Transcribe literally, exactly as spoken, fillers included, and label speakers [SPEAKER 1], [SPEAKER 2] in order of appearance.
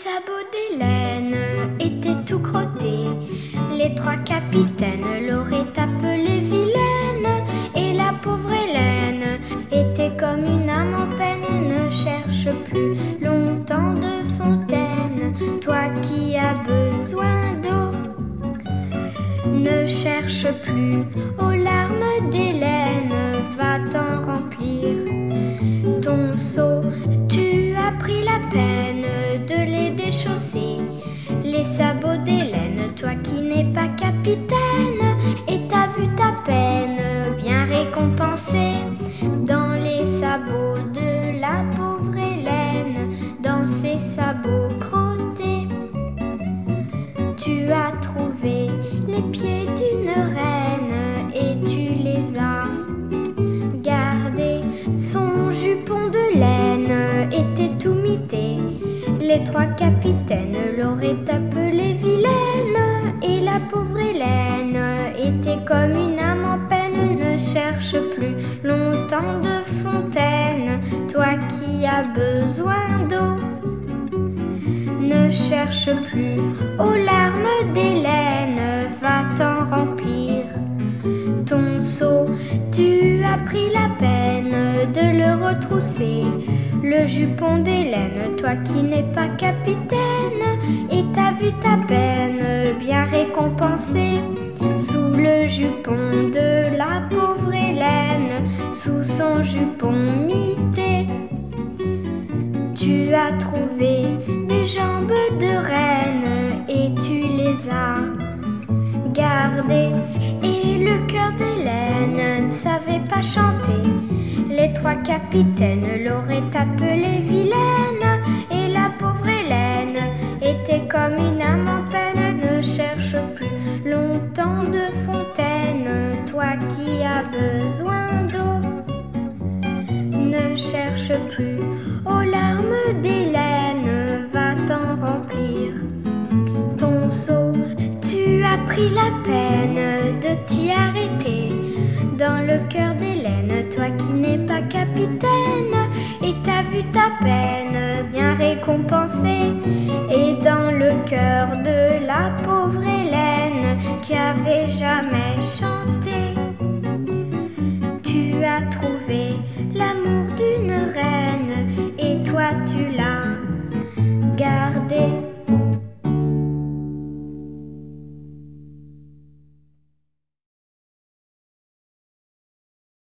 [SPEAKER 1] sabots d'Hélène étaient tout crottés. Les trois capitaines l'auraient appelée vilaine. Et la pauvre Hélène était comme une âme en peine. Ne cherche plus longtemps de fontaine, toi qui as besoin d'eau. Ne cherche plus aux larmes d'Hélène, va t'en remplir ton seau. Tu as pris la peine de les déchausser, les sabots d'Hélène, toi qui n'es pas capitaine. Et t'as vu ta peine bien récompensée dans les sabots de la pauvre Hélène, dans ses sabots crottés. Tu as trouvé les pieds d'une reine et tu les as gardés. Son jupon de laine était tout mité. Les trois capitaines l'auraient appelée vilaine. Et la pauvre Hélène était comme une âme en peine. Ne cherche plus longtemps de fontaine, toi qui as besoin d'eau. Ne cherche plus aux larmes d'Hélène, va t'en remplir ton seau. Tu as pris la peine de le retrousser, le jupon d'Hélène, toi qui n'es pas capitaine. Et t'as vu ta peine bien récompensée sous le jupon de la pauvre Hélène, sous son jupon mité. Tu as trouvé des jambes de reine et tu les as gardées. Et le cœur d'Hélène ne savait pas chanter. Les trois capitaines l'auraient appelée vilaine. Et la pauvre Hélène était comme une âme en peine. Ne cherche plus longtemps de fontaine, toi qui as besoin d'eau. Ne cherche plus aux larmes d'Hélène, va t'en remplir ton seau. Tu as pris la peine de t'y arrêter dans le cœur d'Hélène, toi qui n'es pas capitaine. Et t'as vu ta peine bien récompensée